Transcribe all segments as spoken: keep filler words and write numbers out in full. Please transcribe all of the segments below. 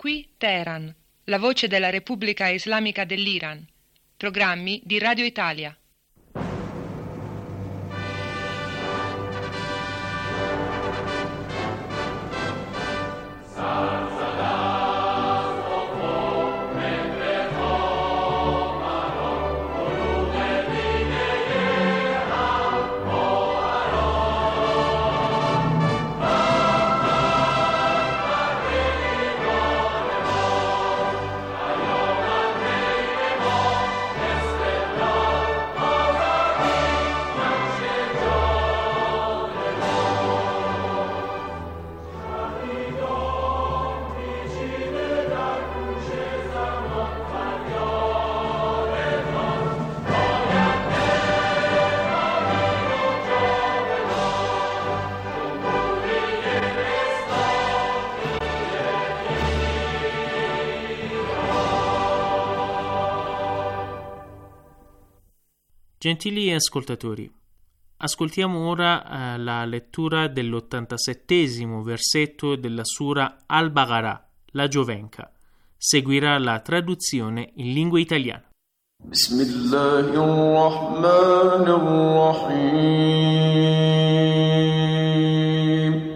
Qui Teheran, la voce della Repubblica Islamica dell'Iran. Programmi di Radio Italia. Gentili ascoltatori, ascoltiamo ora eh, la lettura dell'ottantasettesimo versetto della Sura Al-Baqarah, la Giovenca. Seguirà la traduzione in lingua italiana. Bismillahirrahmanirrahim.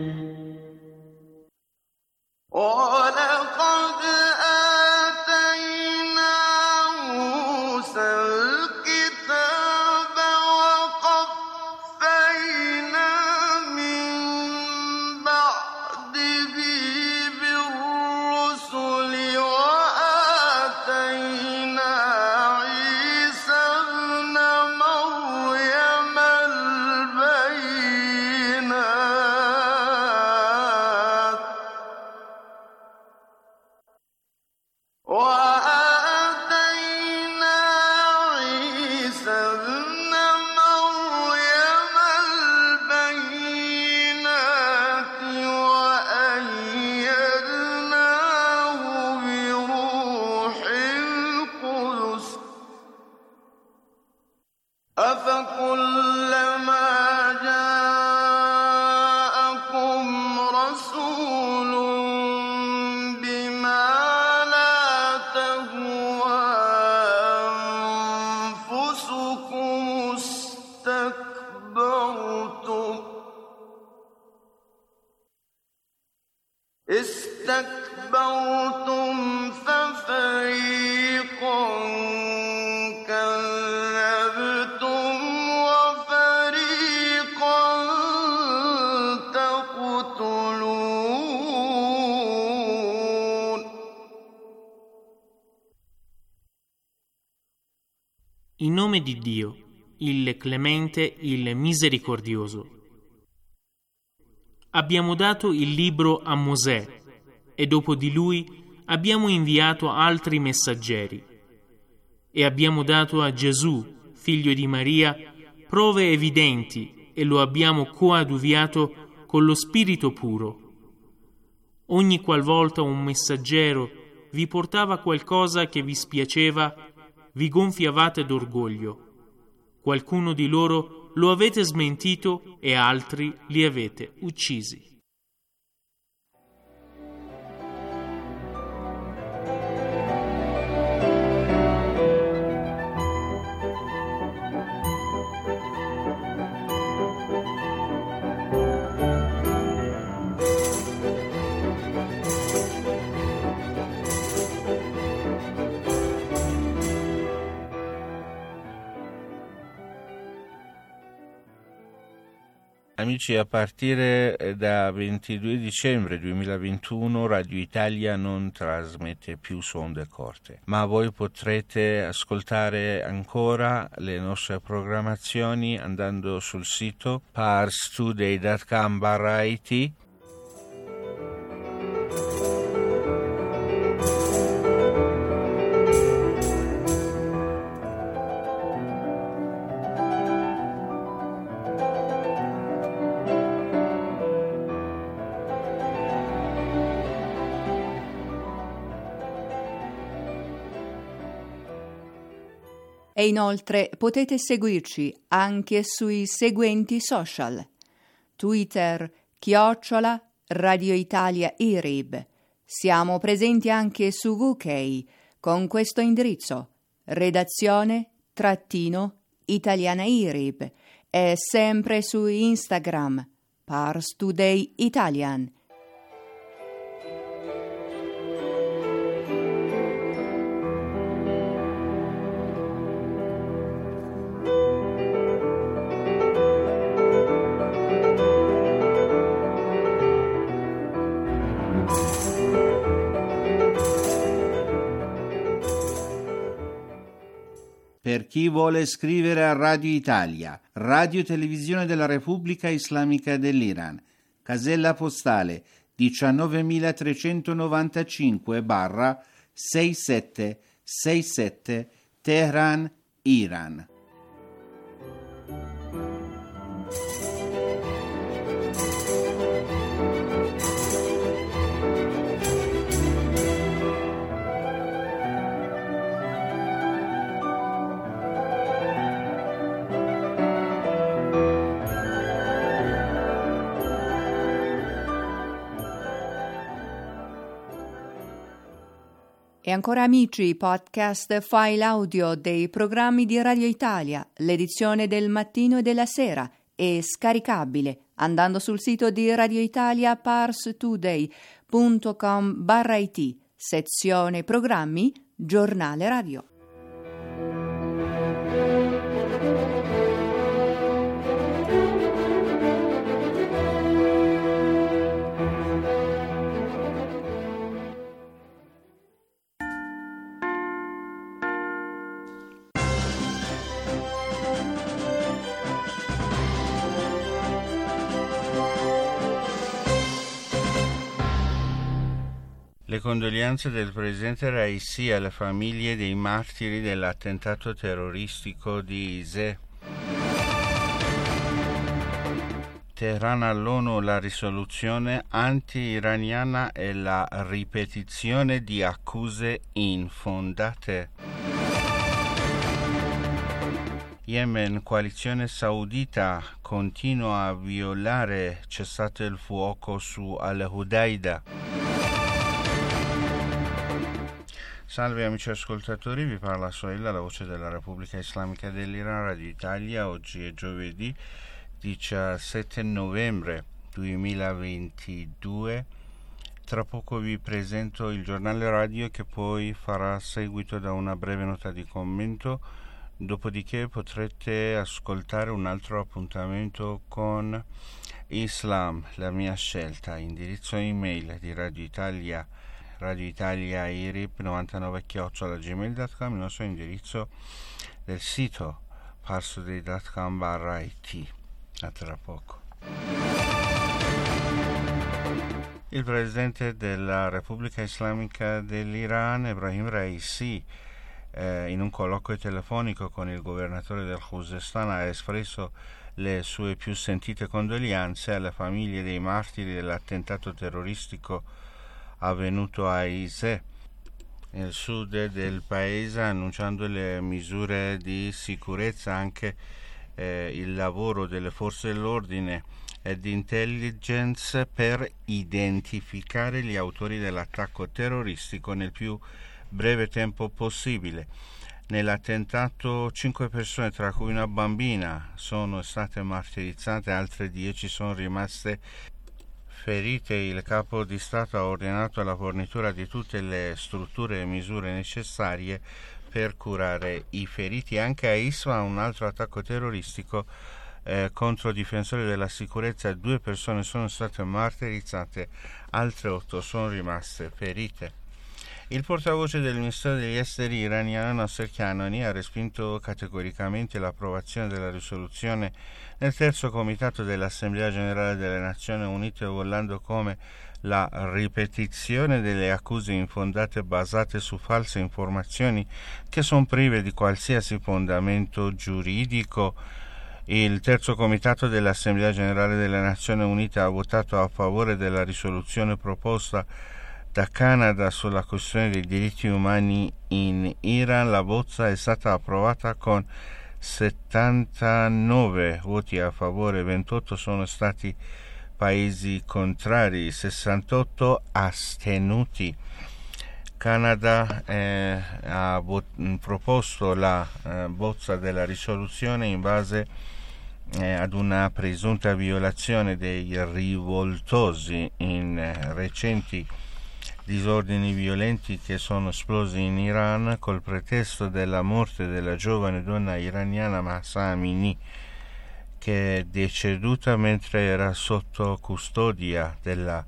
استكبرتم ففريقا كذبتم وفريقا تقتلون. In nome di Dio, il Clemente, il Misericordioso. Abbiamo dato il libro a Mosè e dopo di lui abbiamo inviato altri messaggeri e abbiamo dato a Gesù, figlio di Maria, prove evidenti e lo abbiamo coadiuviato con lo Spirito puro. Ogni qualvolta un messaggero vi portava qualcosa che vi spiaceva, vi gonfiavate d'orgoglio. Qualcuno di loro lo avete smentito e altri li avete uccisi. Amici, a partire da ventidue dicembre duemilaventuno Radio Italia non trasmette più su onde corte, ma voi potrete ascoltare ancora le nostre programmazioni andando sul sito parstoday punto com barra it. E inoltre potete seguirci anche sui seguenti social: Twitter chiocciola Radio Italia I R I B, Siamo presenti anche su U K con questo indirizzo: redazione trattino italiana I R I B, e sempre su Instagram Pars Today Italian. Per chi vuole scrivere a Radio Italia, Radio Televisione della Repubblica Islamica dell'Iran, casella postale diciannovemilatrecentonovantacinque sessantasette Teheran, Iran. E ancora amici, podcast file audio dei programmi di Radio Italia, l'edizione del mattino e della sera, è scaricabile andando sul sito di Radio Italia parstoday punto com barra it, sezione programmi, giornale radio. Le condoglianze del presidente Raisi alle famiglie dei martiri dell'attentato terroristico di Izeh. Teheran all'ONU la risoluzione anti-iraniana e la ripetizione di accuse infondate. Yemen, coalizione saudita continua a violare cessate il fuoco su Al-Hudaida. Salve amici ascoltatori, vi parla Sohail, la voce della Repubblica Islamica dell'Iran, Radio Italia. Oggi è giovedì diciassette novembre duemilaventidue. Tra poco vi presento il giornale radio che poi farà seguito da una breve nota di commento, dopodiché potrete ascoltare un altro appuntamento con Islam, la mia scelta, indirizzo email di Radio Italia Radio Italia I R I B novantanove chiocciola gmail punto com, il nostro indirizzo del sito parstoday punto com barra it. A tra poco. Il presidente della Repubblica Islamica dell'Iran, Ebrahim Raisi, eh, in un colloquio telefonico con il governatore del Khuzestan, ha espresso le sue più sentite condoglianze alle famiglie dei martiri dell'attentato terroristico avvenuto a Izeh, nel sud del paese, annunciando le misure di sicurezza, anche eh, il lavoro delle forze dell'ordine e di intelligence per identificare gli autori dell'attacco terroristico nel più breve tempo possibile. Nell'attentato cinque persone, tra cui una bambina, sono state martirizzate, altre dieci sono rimaste ferite. Il capo di Stato ha ordinato la fornitura di tutte le strutture e misure necessarie per curare i feriti. Anche a Isfahan, un altro attacco terroristico eh, contro difensori della sicurezza, due persone sono state martirizzate, altre otto sono rimaste ferite. Il portavoce del Ministero degli Esteri iraniano Nasser Kanani ha respinto categoricamente l'approvazione della risoluzione nel terzo comitato dell'Assemblea Generale delle Nazioni Unite, bollando come la ripetizione delle accuse infondate basate su false informazioni che sono prive di qualsiasi fondamento giuridico. Il terzo comitato dell'Assemblea Generale delle Nazioni Unite ha votato a favore della risoluzione proposta da Canada sulla questione dei diritti umani in Iran. La bozza è stata approvata con settantanove voti a favore, ventotto sono stati paesi contrari, sessantotto astenuti. Canada eh, ha bot- proposto la eh, bozza della risoluzione in base eh, ad una presunta violazione dei rivoltosi in eh, recenti disordini violenti che sono esplosi in Iran col pretesto della morte della giovane donna iraniana Mahsa Amini, che è deceduta mentre era sotto custodia della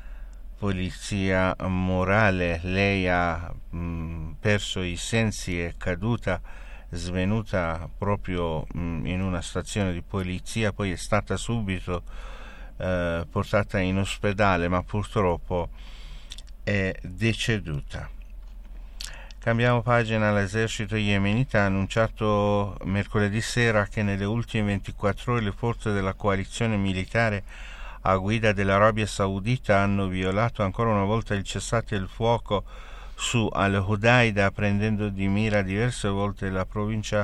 polizia morale. Lei ha mh, perso i sensi, è caduta, svenuta proprio mh, in una stazione di polizia, poi è stata subito eh, portata in ospedale, ma purtroppo è deceduta. Cambiamo pagina. L'esercito yemenita ha annunciato mercoledì sera che nelle ultime ventiquattro ore le forze della coalizione militare a guida dell'Arabia Saudita hanno violato ancora una volta il cessate il fuoco su Al-Hudaida, prendendo di mira diverse volte la provincia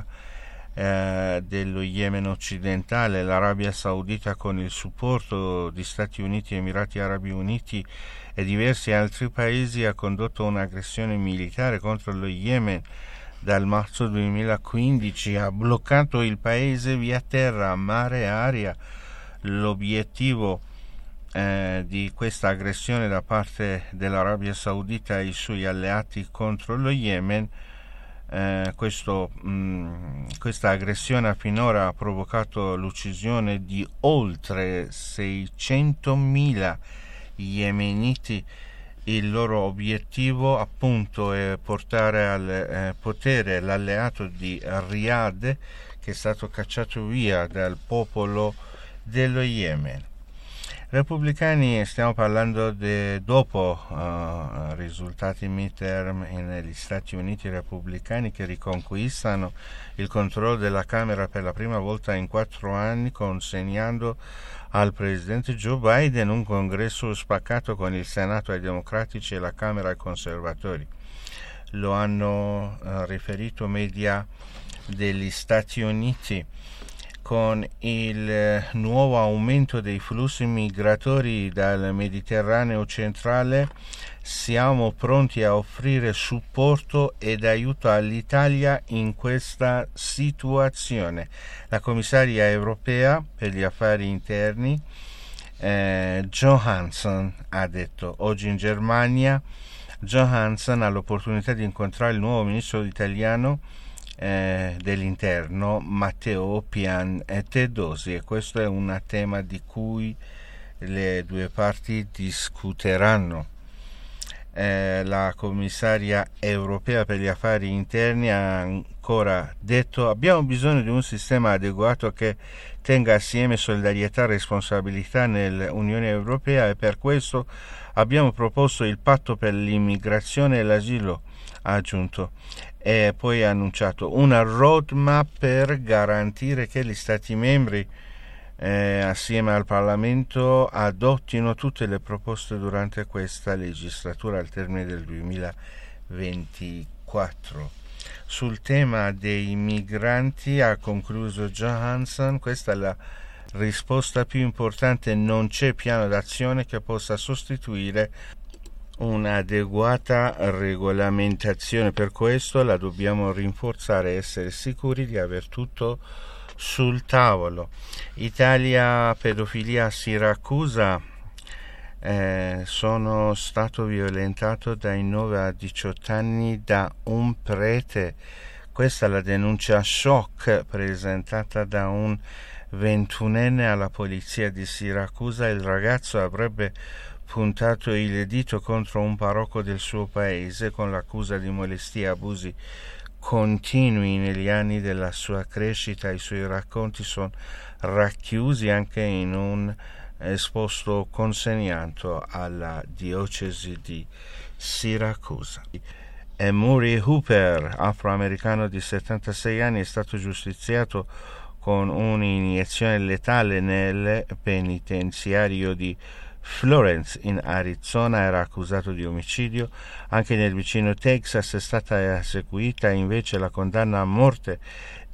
eh, dello Yemen occidentale. L'Arabia Saudita, con il supporto di Stati Uniti, Emirati Arabi Uniti e diversi altri paesi, ha condotto un'aggressione militare contro lo Yemen dal marzo duemilaquindici, ha bloccato il paese via terra, mare e aria. L'obiettivo eh, di questa aggressione da parte dell'Arabia Saudita e i suoi alleati contro lo Yemen, eh, questo, mh, questa aggressione finora ha provocato l'uccisione di oltre seicentomila yemeniti. Il loro obiettivo appunto è portare al eh, potere l'alleato di Riyadh, che è stato cacciato via dal popolo dello Yemen. Repubblicani, stiamo parlando de, dopo uh, risultati midterm negli Stati Uniti, repubblicani che riconquistano il controllo della Camera per la prima volta in quattro anni, consegnando al presidente Joe Biden un congresso spaccato con il Senato ai democratici e la Camera ai conservatori. Lo hanno uh, riferito media degli Stati Uniti. Con il nuovo aumento dei flussi migratori dal Mediterraneo centrale, siamo pronti a offrire supporto ed aiuto all'Italia in questa situazione. La commissaria europea per gli affari interni eh, Johansson ha detto oggi in Germania. Johansson ha l'opportunità di incontrare il nuovo ministro italiano Eh, dell'interno Matteo Piantedosi, e questo è un tema di cui le due parti discuteranno. Eh, la commissaria europea per gli affari interni ha ancora detto: abbiamo bisogno di un sistema adeguato che tenga assieme solidarietà e responsabilità nell'Unione Europea, e per questo abbiamo proposto il patto per l'immigrazione e l'asilo, ha aggiunto, e poi ha annunciato una roadmap per garantire che gli Stati membri eh, assieme al Parlamento adottino tutte le proposte durante questa legislatura al termine del duemilaventiquattro. Sul tema dei migranti ha concluso Johansson: questa è la risposta più importante, non c'è piano d'azione che possa sostituire un'adeguata regolamentazione, per questo la dobbiamo rinforzare e essere sicuri di aver tutto sul tavolo. Italia, pedofilia a Siracusa. Eh, sono stato violentato dai nove a diciotto anni da un prete. Questa è la denuncia shock presentata da un ventunenne alla polizia di Siracusa. Il ragazzo avrebbe puntato il dito contro un parroco del suo paese con l'accusa di molestie e abusi continui negli anni della sua crescita. I suoi racconti sono racchiusi anche in un esposto consegnato alla diocesi di Siracusa. E Murray Hooper, afroamericano di settantasei anni, è stato giustiziato con un'iniezione letale nel penitenziario di Florence in Arizona. Era accusato di omicidio. Anche nel vicino Texas è stata eseguita invece la condanna a morte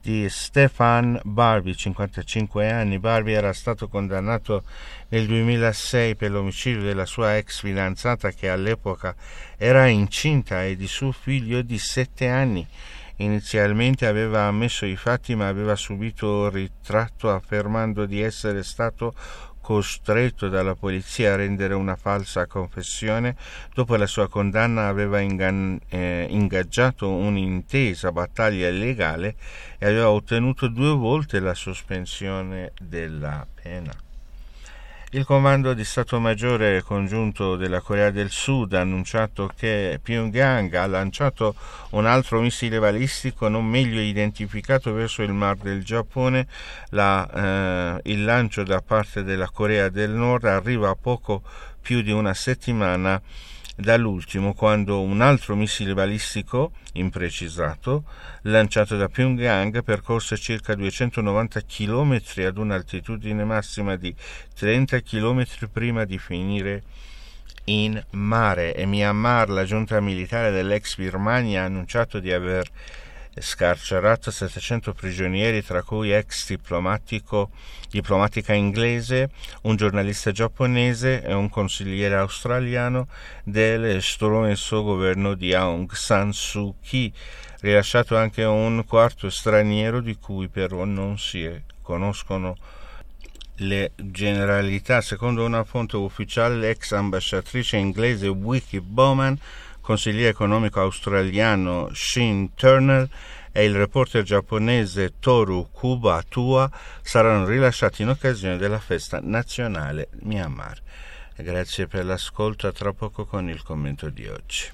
di Stefan Barbie, cinquantacinque anni. Barbie era stato condannato nel duemilasei per l'omicidio della sua ex fidanzata, che all'epoca era incinta, e di suo figlio di sette anni. Inizialmente aveva ammesso i fatti, ma aveva subito ritratto affermando di essere stato costretto dalla polizia a rendere una falsa confessione. Dopo la sua condanna aveva ingan- eh, ingaggiato un'intesa battaglia legale e aveva ottenuto due volte la sospensione della pena. Il Comando di Stato Maggiore Congiunto della Corea del Sud ha annunciato che Pyongyang ha lanciato un altro missile balistico non meglio identificato verso il Mar del Giappone. La, eh, il lancio da parte della Corea del Nord arriva a poco più di una settimana dall'ultimo, quando un altro missile balistico imprecisato lanciato da Pyongyang percorse circa duecentonovanta chilometri ad un'altitudine massima di trenta chilometri prima di finire in mare. E Myanmar, la giunta militare dell'ex Birmania, ha annunciato di aver scarcerato settecento prigionieri, tra cui ex diplomatico diplomatica inglese, un giornalista giapponese e un consigliere australiano del stromesso governo di Aung San Suu Kyi. Rilasciato anche un quarto straniero di cui però non si conoscono le generalità. Secondo una fonte ufficiale, l'ex ambasciatrice inglese Vicky Bowman, consigliere economico australiano Shin Turner e il reporter giapponese Toru Kubatua saranno rilasciati in occasione della festa nazionale Myanmar. Grazie per l'ascolto, a tra poco con il commento di oggi.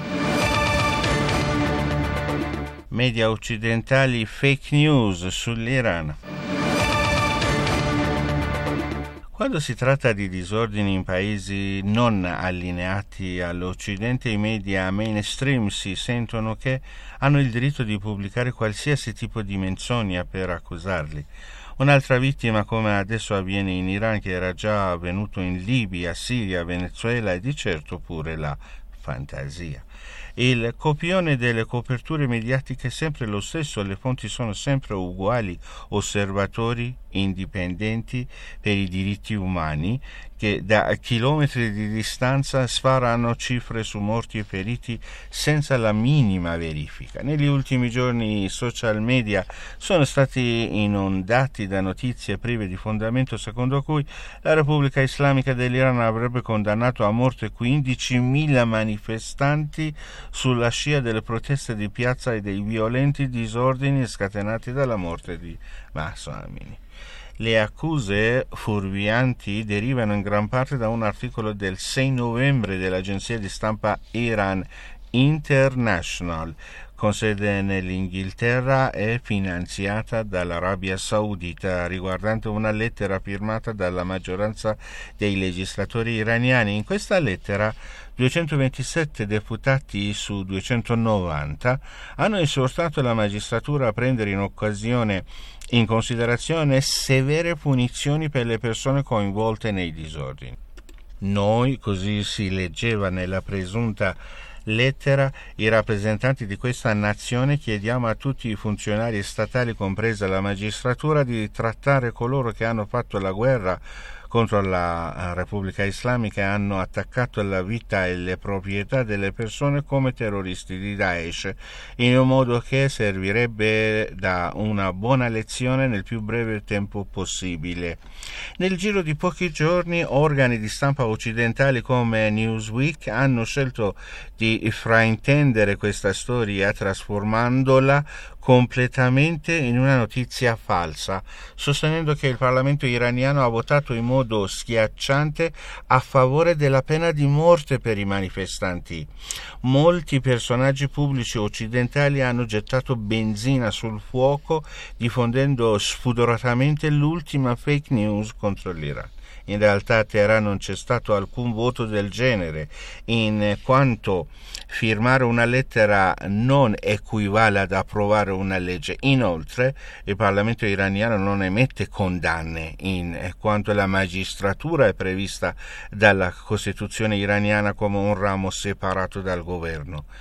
Media occidentali, fake news sull'Iran. Quando si tratta di disordini in paesi non allineati all'Occidente, i media mainstream si sentono che hanno il diritto di pubblicare qualsiasi tipo di menzogna per accusarli. Un'altra vittima, come adesso avviene in Iran, che era già avvenuto in Libia, Siria, Venezuela e di certo pure la fantasia. Il copione delle coperture mediatiche è sempre lo stesso, le fonti sono sempre uguali, osservatori indipendenti per i diritti umani che da chilometri di distanza sparano cifre su morti e feriti senza la minima verifica. Negli ultimi giorni i social media sono stati inondati da notizie prive di fondamento, secondo cui la Repubblica Islamica dell'Iran avrebbe condannato a morte quindicimila manifestanti sulla scia delle proteste di piazza e dei violenti disordini scatenati dalla morte di Mahsa Amini. Le accuse fuorvianti derivano in gran parte da un articolo del sei novembre dell'agenzia di stampa Iran International, con sede nell'Inghilterra e finanziata dall'Arabia Saudita, riguardante una lettera firmata dalla maggioranza dei legislatori iraniani. In questa lettera duecentoventisette deputati su duecentonovanta hanno esortato la magistratura a prendere in occasione in considerazione severe punizioni per le persone coinvolte nei disordini. Noi, così si leggeva nella presunta lettera, i rappresentanti di questa nazione, chiediamo a tutti i funzionari statali, compresa la magistratura, di trattare coloro che hanno fatto la guerra contro la Repubblica Islamica e hanno attaccato la vita e le proprietà delle persone come terroristi di Daesh, in un modo che servirebbe da una buona lezione nel più breve tempo possibile. Nel giro di pochi giorni organi di stampa occidentali come Newsweek hanno scelto di fraintendere questa storia trasformandola completamente in una notizia falsa, sostenendo che il Parlamento iraniano ha votato in modo schiacciante a favore della pena di morte per i manifestanti. Molti personaggi pubblici occidentali hanno gettato benzina sul fuoco, diffondendo spudoratamente l'ultima fake news contro l'Iran. In realtà a Teheran non c'è stato alcun voto del genere, in quanto firmare una lettera non equivale ad approvare una legge. Inoltre, il Parlamento iraniano non emette condanne, in quanto la magistratura è prevista dalla Costituzione iraniana come un ramo separato dal governo.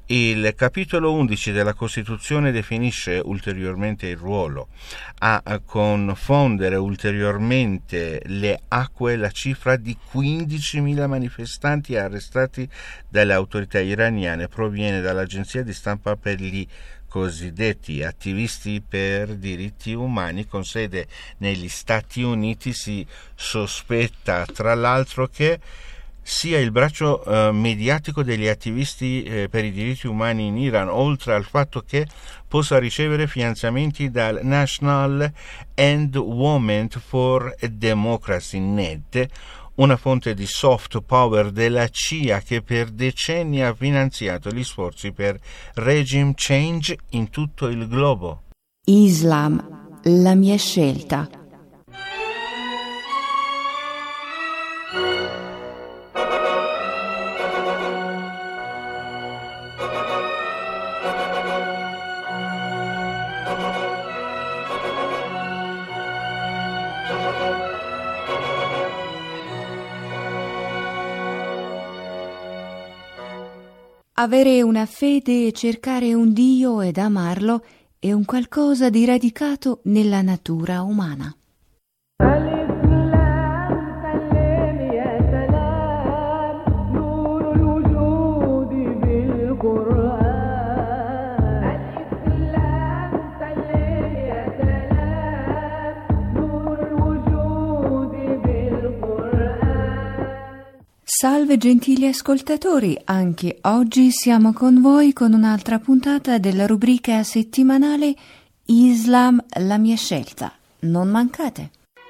Il capitolo undici della Costituzione definisce ulteriormente il ruolo. A confondere ulteriormente le acque la cifra di quindicimila manifestanti arrestati dalle autorità iraniane proviene dall'agenzia di stampa per gli cosiddetti attivisti per diritti umani con sede negli Stati Uniti. Si sospetta tra l'altro che sia il braccio eh, mediatico degli attivisti eh, per i diritti umani in Iran, oltre al fatto che possa ricevere finanziamenti dal National Endowment for Democracy N E D, una fonte di soft power della C I A che per decenni ha finanziato gli sforzi per regime change in tutto il globo. Islam, la mia scelta. Avere una fede e cercare un Dio ed amarlo è un qualcosa di radicato nella natura umana. Salve gentili ascoltatori, anche oggi siamo con voi con un'altra puntata della rubrica settimanale Islam, la mia scelta. Non mancate!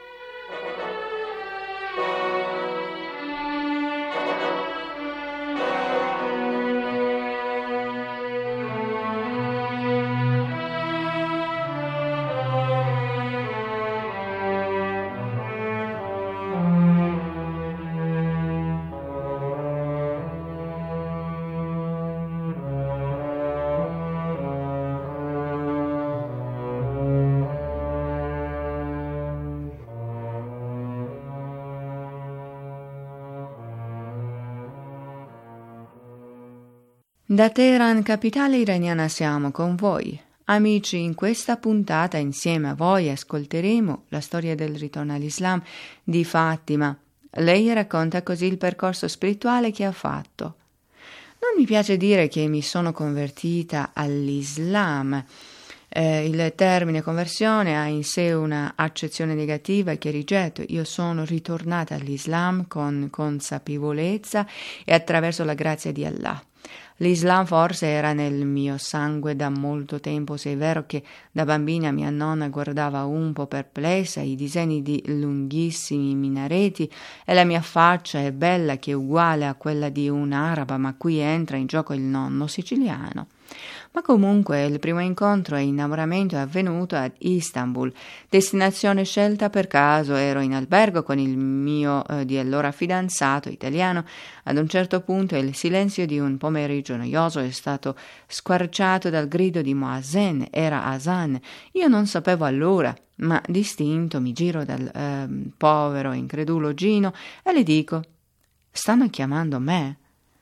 Da Teheran, capitale iraniana, siamo con voi. Amici, in questa puntata insieme a voi ascolteremo la storia del ritorno all'Islam di Fatima. Lei racconta così il percorso spirituale che ha fatto. Non mi piace dire che mi sono convertita all'Islam. Eh, il termine conversione ha in sé una accezione negativa che rigetto. Io sono ritornata all'Islam con consapevolezza e attraverso la grazia di Allah. L'Islam forse era nel mio sangue da molto tempo, se è vero che da bambina mia nonna guardava un po' perplessa i disegni di lunghissimi minareti e la mia faccia è bella che è uguale a quella di un'araba, ma qui entra in gioco il nonno siciliano. Ma comunque il primo incontro e innamoramento è avvenuto ad Istanbul, destinazione scelta per caso. Ero in albergo con il mio eh, di allora fidanzato italiano. Ad un certo punto il silenzio di un pomeriggio noioso è stato squarciato dal grido di Muazzin. Era Azan. Io non sapevo allora, ma distinto mi giro dal eh, povero incredulo Gino e le dico: stanno chiamando me?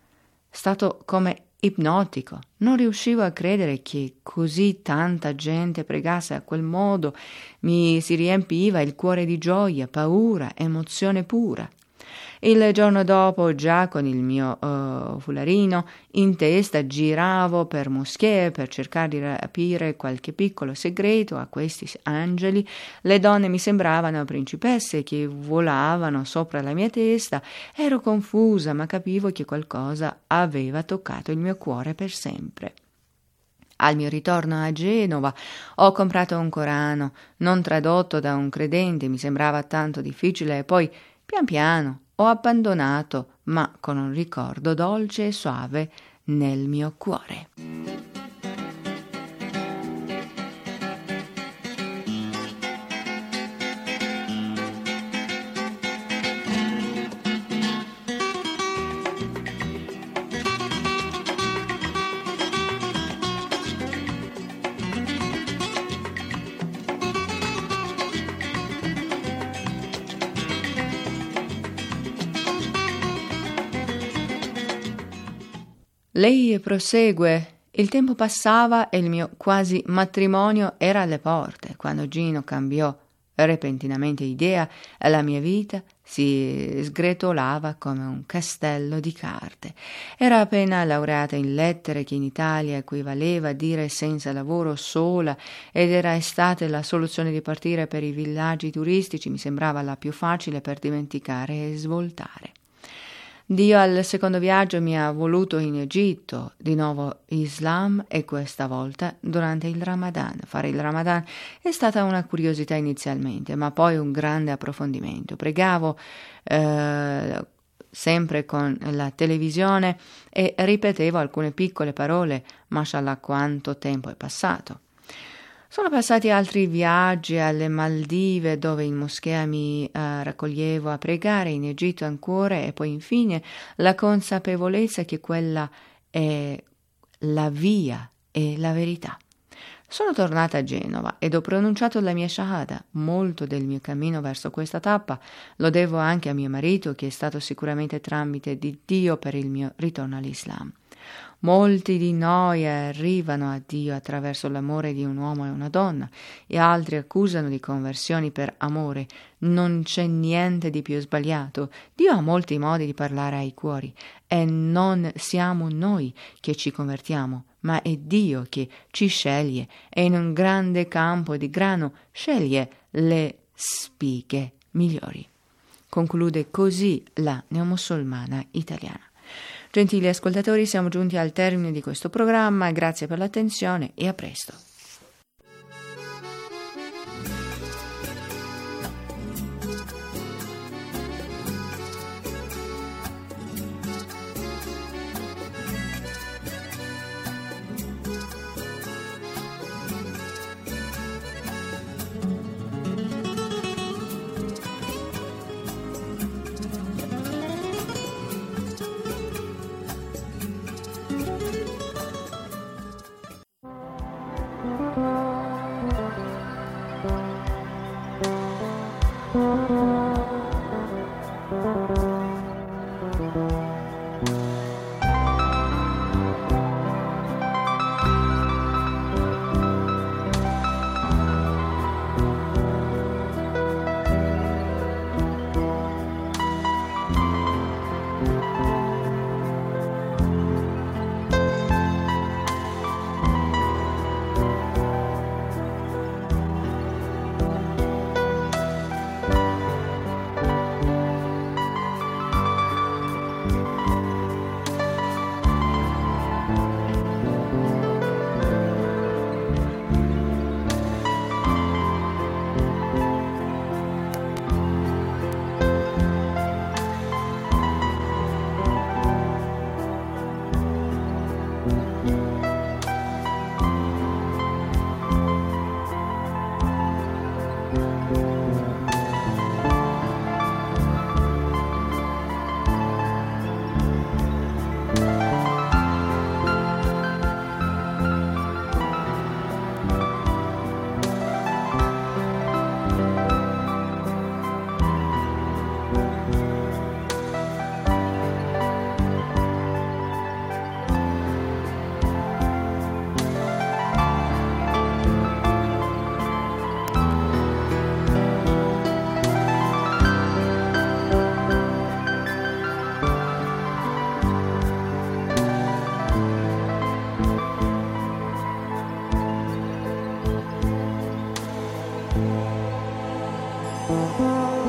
Stato come ipnotico. Non riuscivo a credere che così tanta gente pregasse a quel modo. Mi si riempiva il cuore di gioia, paura, emozione pura. Il giorno dopo, già con il mio uh, fularino in testa, giravo per moschee per cercare di rapire qualche piccolo segreto a questi angeli. Le donne mi sembravano principesse che volavano sopra la mia testa. Ero confusa, ma capivo che qualcosa aveva toccato il mio cuore per sempre. Al mio ritorno a Genova ho comprato un Corano, non tradotto da un credente, mi sembrava tanto difficile, e poi pian piano ho abbandonato, ma con un ricordo dolce e suave nel mio cuore. Lei prosegue. Il tempo passava e il mio quasi matrimonio era alle porte, quando Gino cambiò repentinamente idea e la mia vita si sgretolava come un castello di carte. Era appena laureata in lettere, che in Italia equivaleva a dire senza lavoro, sola, ed era estate la soluzione di partire per i villaggi turistici mi sembrava la più facile per dimenticare e svoltare. Dio al secondo viaggio mi ha voluto in Egitto, di nuovo Islam, e questa volta durante il Ramadan. Fare il Ramadan è stata una curiosità inizialmente, ma poi un grande approfondimento. Pregavo eh, sempre con la televisione e ripetevo alcune piccole parole. Mashallah, quanto tempo è passato. Sono passati altri viaggi alle Maldive, dove in moschea mi eh, raccoglievo a pregare, in Egitto ancora, e poi infine la consapevolezza che quella è la via e la verità. Sono tornata a Genova ed ho pronunciato la mia shahada. Molto del mio cammino verso questa tappa lo devo anche a mio marito, che è stato sicuramente tramite di Dio per il mio ritorno all'Islam. Molti di noi arrivano a Dio attraverso l'amore di un uomo e una donna, e altri accusano di conversioni per amore. Non c'è niente di più sbagliato. Dio ha molti modi di parlare ai cuori, e non siamo noi che ci convertiamo, ma è Dio che ci sceglie, e in un grande campo di grano sceglie le spighe migliori. Conclude così la neomusulmana italiana. Gentili ascoltatori, siamo giunti al termine di questo programma, grazie per l'attenzione e a presto. Thank you.